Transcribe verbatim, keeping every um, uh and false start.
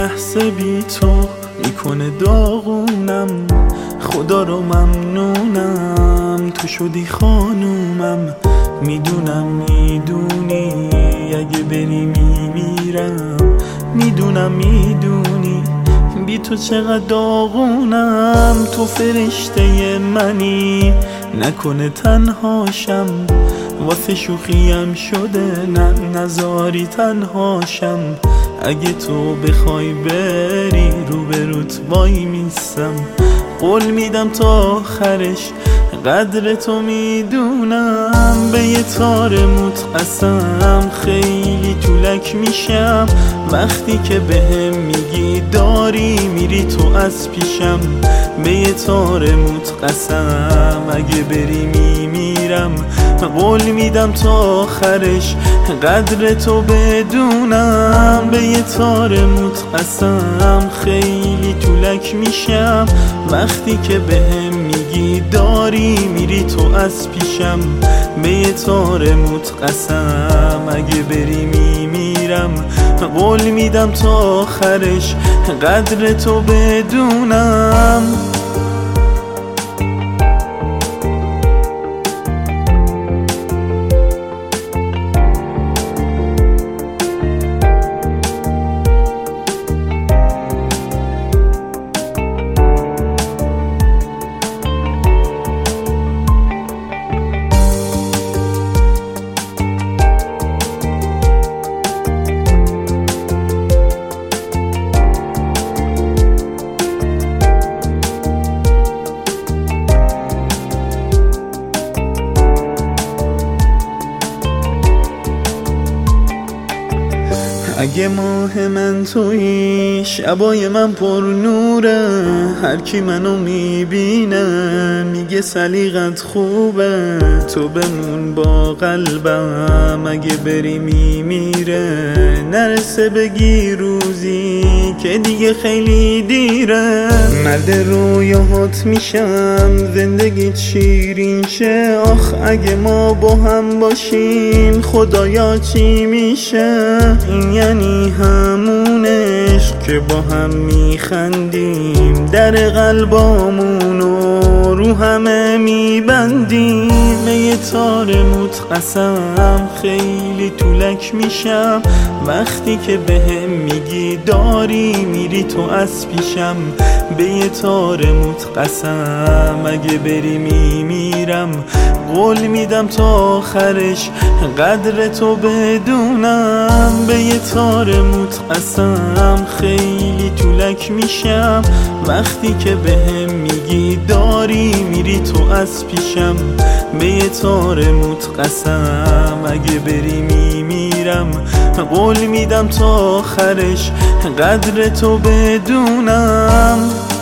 لحظه بی تو میکنه داغونم. خدا رو ممنونم تو شدی خانومم. میدونم میدونی اگه بری میمیرم. میدونم میدونی بی تو چقدر داغونم. تو فرشته منی نکنه تنهاشم. واسه شوخیم شده نه نزاری تنهاشم. اگه تو بخوای بری روبروت وای میستم. قول میدم تا آخرش قدر تو میدونم. به یه تار موت قسم خیلی طولک میشم. وقتی که بهم میگی داری میری تو از پیشم. به یه تار موت قسم اگه بری میمیرم. قول میدم تا آخرش قدر تو بدونم. به یه تار موت قسم خیلی طولک میشم. وقتی که بهم میگی داری میری تو از پیشم. به یه تار موت قسم اگه بری میمیرم. قول میدم تا آخرش قدر تو بدونم. اگه ماه من تویی شبای من پر نوره. هر کی منو میبینه میگه سلیقت خوبه. تو بمون با قلبم اگه بری میمیره. نرسه بگی روزی که دیگه خیلی دیره. مرد رویاهات میشم زندگیت شیرین شه. آخ اگه ما با هم باشیم خدایا چی میشه. این یعنی همون عشق که با هم میخندیم. در قلبامونو رو همه میبندیم. یه تار موت قسم خیلی طولک میشم. وقتی که بهم میگی داری میری تو از پیشم. به یه تار موت قسم اگه بری میمیرم. قول میدم تا آخرش قدر تو بدونم. به یه تار موت قسم خیلی طولک میشم. وقتی که بهم میگی داری میری تو از پیشم. به یه تار موت قسم اگه بری میمیرم. قول میدم تا آخرش قدر تو بدونم.